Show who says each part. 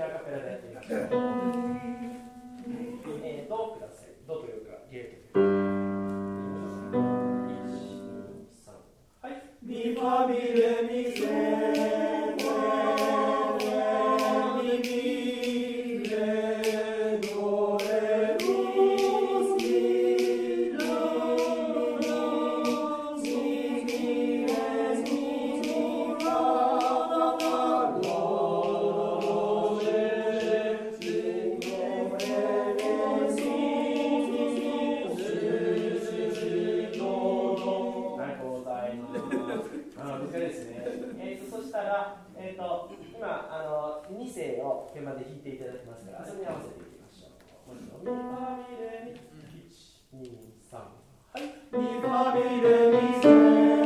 Speaker 1: アカペラでやってみましょう。ドください。ドというかゲート。1、2、3。はい。ミファミレミセレミミレドレミシラシミレミファロレシドレミシドド。はい、ございます。こちらですね。そしたら、今2声を鍵盤で弾いていただきますから、それに合わせていきましょう。ミファミレミ1、2、3。はい。ミファミレミセ